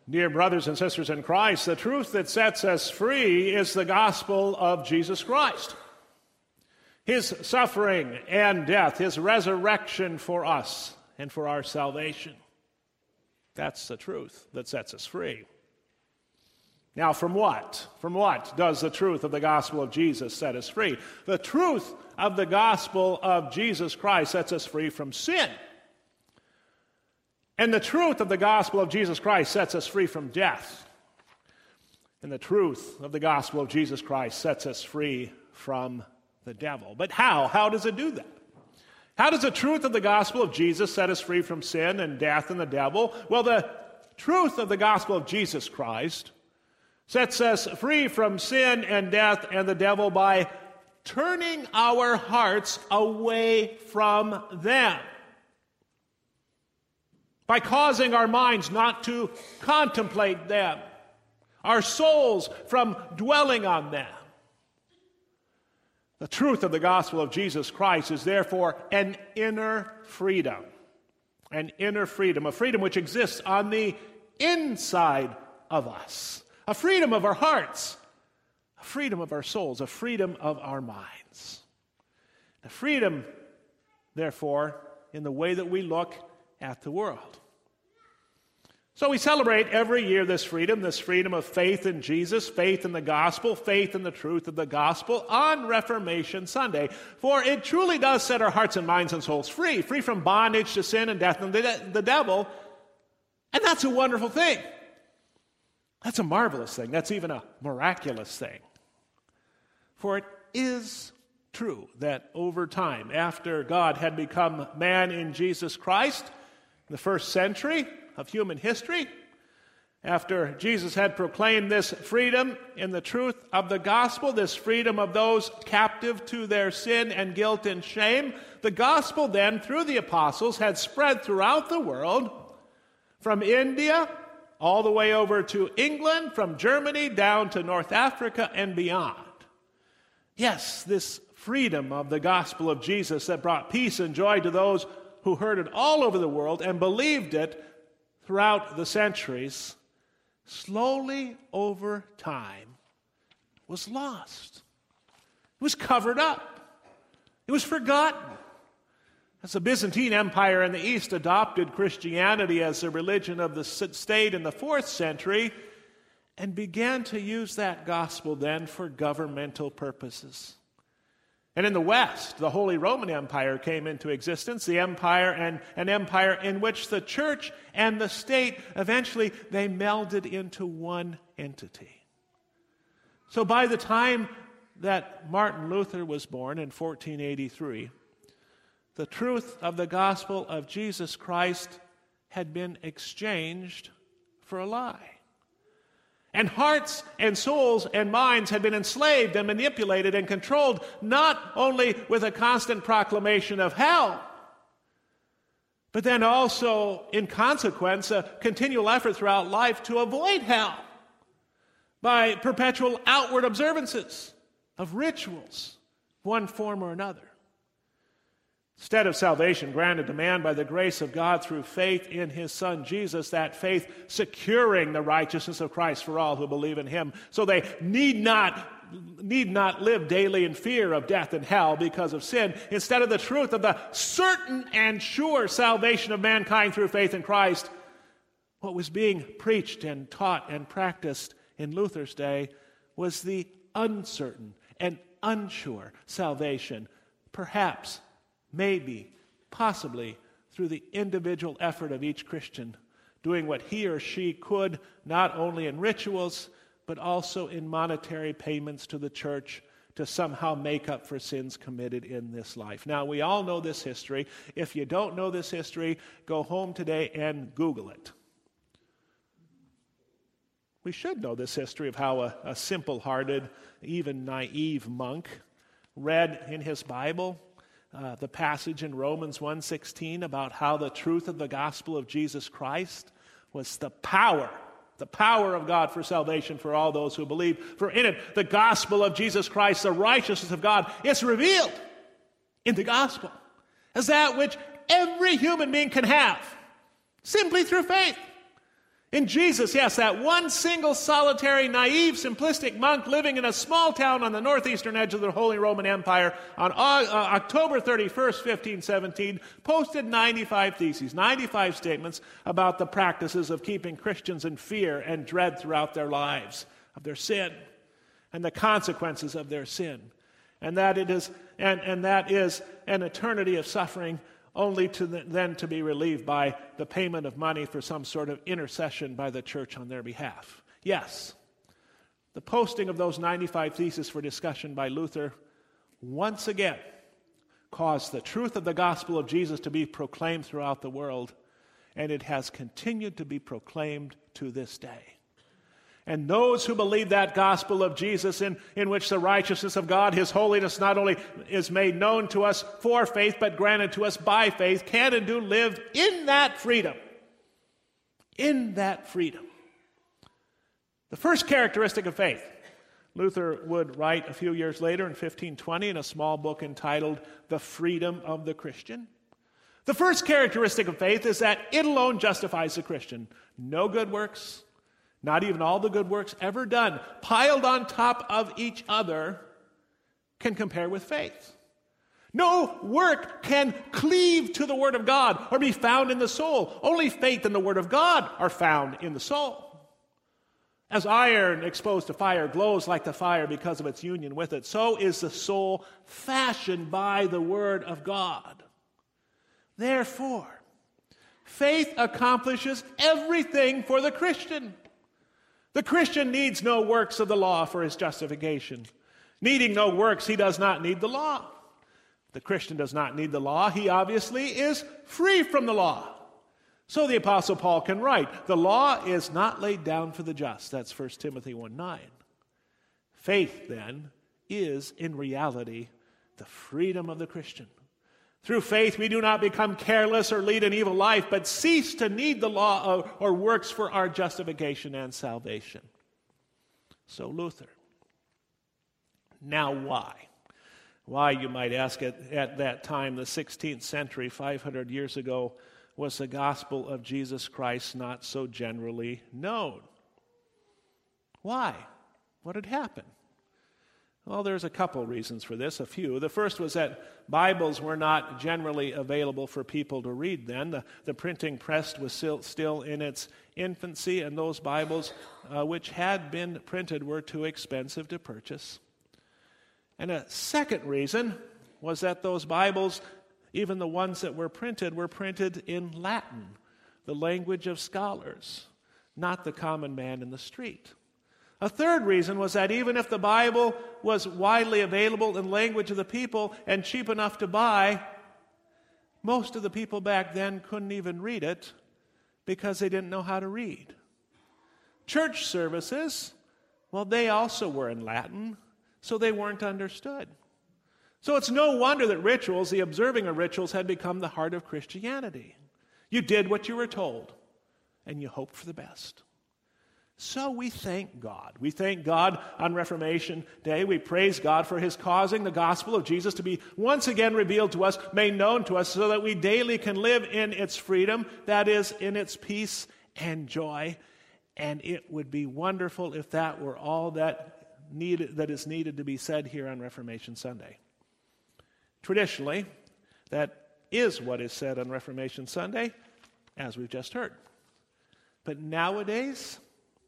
Dear brothers and sisters in Christ, the truth that sets us free is the gospel of Jesus Christ. His suffering and death, his resurrection for us and for our salvation. That's the truth that sets us free. Now, from what? From what does the truth of the gospel of Jesus set us free? The truth of the gospel of Jesus Christ sets us free from sin. And the truth of the gospel of Jesus Christ sets us free from death. And the truth of the gospel of Jesus Christ sets us free from the devil. But how? How does it do that? How does the truth of the gospel of Jesus set us free from sin and death and the devil? Well, the truth of the gospel of Jesus Christ sets us free from sin and death and the devil by turning our hearts away from them. By causing our minds not to contemplate them, our souls from dwelling on them. The truth of the gospel of Jesus Christ is therefore an inner freedom. An inner freedom, a freedom which exists on the inside of us. A freedom of our hearts, a freedom of our souls, a freedom of our minds. A freedom, therefore, in the way that we look at the world. So we celebrate every year this freedom of faith in Jesus, faith in the gospel, faith in the truth of the gospel on Reformation Sunday. For it truly does set our hearts and minds and souls free from bondage to sin and death and the devil. And that's a wonderful thing. That's a marvelous thing. That's even a miraculous thing. For it is true that over time, after God had become man in Jesus Christ, in the first century of human history, after Jesus had proclaimed this freedom in the truth of the gospel, this freedom of those captive to their sin and guilt and shame, the gospel then, through the apostles, had spread throughout the world, from India all the way over to England, from Germany down to North Africa and beyond. Yes, this freedom of the gospel of Jesus that brought peace and joy to those who heard it all over the world and believed it throughout the centuries, slowly over time was lost. It was covered up. It was forgotten. As the Byzantine Empire in the East adopted Christianity as the religion of the state in the 4th century and began to use that gospel then for governmental purposes. And in the West, the Holy Roman Empire came into existence, the empire and an empire in which the church and the state, eventually, they melded into one entity. So by the time that Martin Luther was born in 1483, the truth of the gospel of Jesus Christ had been exchanged for a lie. And hearts and souls and minds had been enslaved and manipulated and controlled, not only with a constant proclamation of hell, but then also, in consequence, a continual effort throughout life to avoid hell by perpetual outward observances of rituals, one form or another. Instead of salvation granted to man by the grace of God through faith in his Son Jesus, that faith securing the righteousness of Christ for all who believe in him, so they need not live daily in fear of death and hell because of sin. Instead of the truth of the certain and sure salvation of mankind through faith in Christ, what was being preached and taught and practiced in Luther's day was the uncertain and unsure salvation, perhaps, maybe, possibly, through the individual effort of each Christian, doing what he or she could, not only in rituals, but also in monetary payments to the church to somehow make up for sins committed in this life. Now, we all know this history. If you don't know this history, go home today and Google it. We should know this history of how a simple-hearted, even naive monk read in his Bible the passage in Romans 1:16 about how the truth of the gospel of Jesus Christ was the power of God for salvation for all those who believe. For in it, the gospel of Jesus Christ, the righteousness of God, is revealed in the gospel as that which every human being can have simply through faith. In Jesus, yes, that one single solitary, naive, simplistic monk living in a small town on the northeastern edge of the Holy Roman Empire on October 31st, 1517, posted 95 theses, 95 statements about the practices of keeping Christians in fear and dread throughout their lives of their sin and the consequences of their sin. And that it is, and that is an eternity of suffering only then to be relieved by the payment of money for some sort of intercession by the church on their behalf. Yes, the posting of those 95 theses for discussion by Luther once again caused the truth of the gospel of Jesus to be proclaimed throughout the world, and it has continued to be proclaimed to this day. And those who believe that gospel of Jesus in which the righteousness of God, His holiness, not only is made known to us for faith, but granted to us by faith, can and do live in that freedom. In that freedom. The first characteristic of faith, Luther would write a few years later in 1520 in a small book entitled The Freedom of the Christian. The first characteristic of faith is that it alone justifies the Christian. No good works, not even all the good works ever done, piled on top of each other, can compare with faith. No work can cleave to the Word of God or be found in the soul. Only faith and the Word of God are found in the soul. As iron exposed to fire glows like the fire because of its union with it, so is the soul fashioned by the Word of God. Therefore, faith accomplishes everything for the Christian. The Christian needs no works of the law for his justification. Needing no works, he does not need the law. The Christian does not need the law. He obviously is free from the law. So the Apostle Paul can write, the law is not laid down for the just. That's 1 Timothy 1:9. Faith, then, is in reality the freedom of the Christian. Through faith, we do not become careless or lead an evil life, but cease to need the law or works for our justification and salvation. So Luther. Now why? Why, you might ask, at that time, the 16th century, 500 years ago, was the gospel of Jesus Christ not so generally known? Why? What had happened? Well, there's a couple reasons for this, a few. The first was that Bibles were not generally available for people to read then. The printing press was still in its infancy, and those Bibles which had been printed were too expensive to purchase. And a second reason was that those Bibles, even the ones that were printed in Latin, the language of scholars, not the common man in the street. A third reason was that even if the Bible was widely available in the language of the people and cheap enough to buy, most of the people back then couldn't even read it because they didn't know how to read. Church services, well, they also were in Latin, so they weren't understood. So it's no wonder that rituals, the observing of rituals, had become the heart of Christianity. You did what you were told, and you hoped for the best. So we thank God. We thank God on Reformation Day. We praise God for His causing the gospel of Jesus to be once again revealed to us, made known to us, so that we daily can live in its freedom, that is, in its peace and joy. And it would be wonderful if that were all that is needed to be said here on Reformation Sunday. Traditionally, that is what is said on Reformation Sunday, as we've just heard. But nowadays,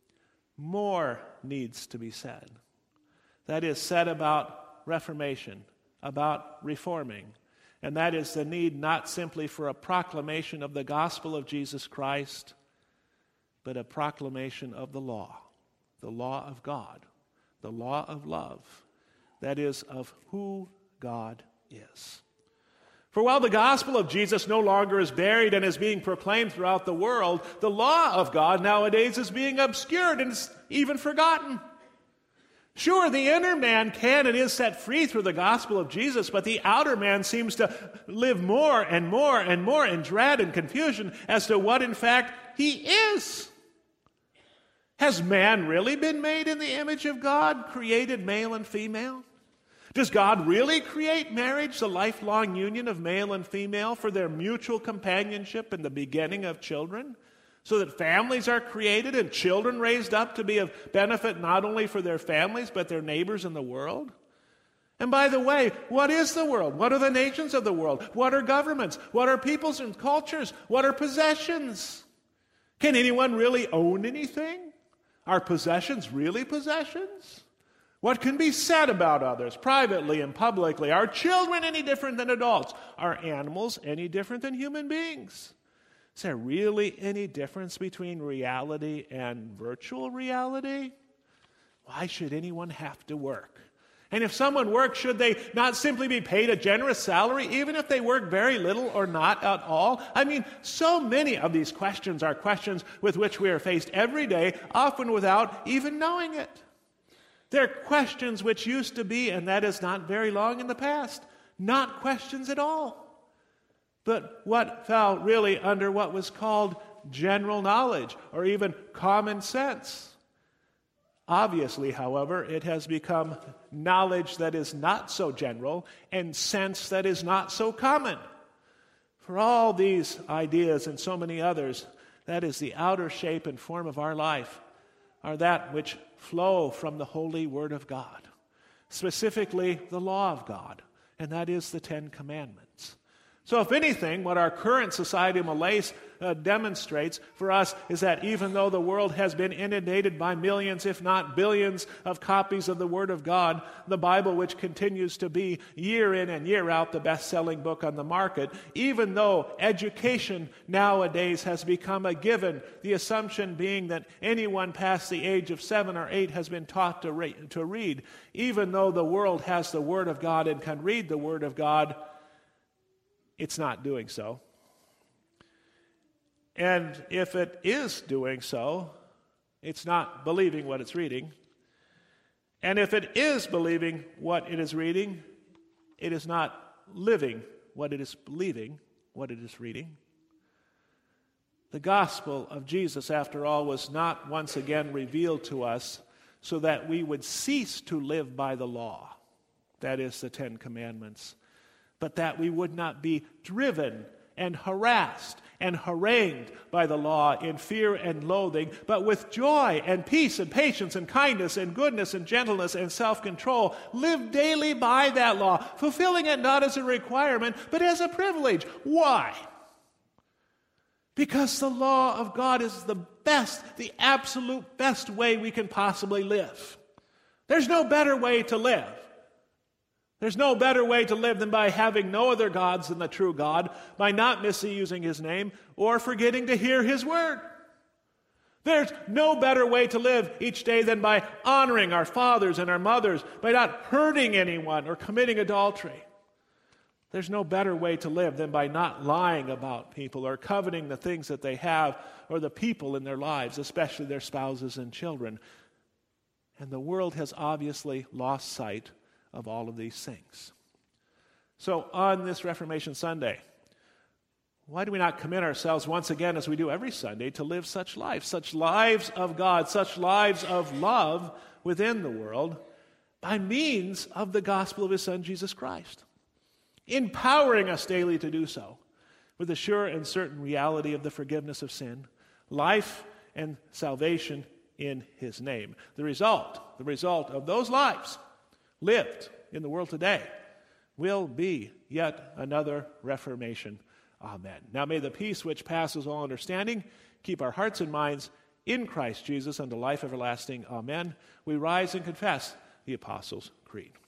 more needs to be said. That is said about Reformation, about reforming. And that is the need not simply for a proclamation of the gospel of Jesus Christ, but a proclamation of the law of God, the law of love, that is, of who God is. For while the gospel of Jesus no longer is buried and is being proclaimed throughout the world, the law of God nowadays is being obscured and is even forgotten. Sure, the inner man can and is set free through the gospel of Jesus, but the outer man seems to live more and more and more in dread and confusion as to what, in fact, he is. Has man really been made in the image of God, created male and female? Does God really create marriage, the lifelong union of male and female, for their mutual companionship and the begetting of children, so that families are created and children raised up to be of benefit not only for their families but their neighbors in the world. And by the way, what is the world? What are the nations of the world? What are governments? What are peoples and cultures? What are possessions? Can anyone really own anything? Are possessions really possessions? What can be said about others, privately and publicly? Are children any different than adults? Are animals any different than human beings? Is there really any difference between reality and virtual reality? Why should anyone have to work? And if someone works, should they not simply be paid a generous salary, even if they work very little or not at all? I mean, so many of these questions are questions with which we are faced every day, often without even knowing it. They're questions which used to be, and that is not very long in the past, not questions at all, but what fell really under what was called general knowledge or even common sense. Obviously, however, it has become knowledge that is not so general and sense that is not so common. For all these ideas and so many others, that is the outer shape and form of our life, are that which flow from the holy Word of God, specifically the law of God, and that is the Ten Commandments. So if anything, what our current society malaise demonstrates for us is that even though the world has been inundated by millions, if not billions, of copies of the Word of God, the Bible, which continues to be year in and year out the best-selling book on the market, even though education nowadays has become a given, the assumption being that anyone past the age of 7 or 8 has been taught to read, even though the world has the Word of God and can read the Word of God, it's not doing so. And if it is doing so, it's not believing what it's reading. And if it is believing what it is reading, it is not living what it is believing, what it is reading. The gospel of Jesus, after all, was not once again revealed to us so that we would cease to live by the law, that is, the Ten Commandments, but that we would not be driven and harassed and harangued by the law in fear and loathing, but with joy and peace and patience and kindness and goodness and gentleness and self-control, live daily by that law, fulfilling it not as a requirement, but as a privilege. Why? Because the law of God is the best, the absolute best way we can possibly live. There's no better way to live. There's no better way to live than by having no other gods than the true God, by not misusing His name, or forgetting to hear His word. There's no better way to live each day than by honoring our fathers and our mothers, by not hurting anyone or committing adultery. There's no better way to live than by not lying about people or coveting the things that they have or the people in their lives, especially their spouses and children. And the world has obviously lost sight of all of these things. So on this Reformation Sunday, why do we not commit ourselves once again, as we do every Sunday, to live such lives of God, such lives of love within the world by means of the gospel of His Son, Jesus Christ, empowering us daily to do so with the sure and certain reality of the forgiveness of sin, life and salvation in His name. The result of those lives lived in the world today will be yet another Reformation. Amen. Now may the peace which passes all understanding keep our hearts and minds in Christ Jesus unto life everlasting. Amen. We rise and confess the Apostles' Creed.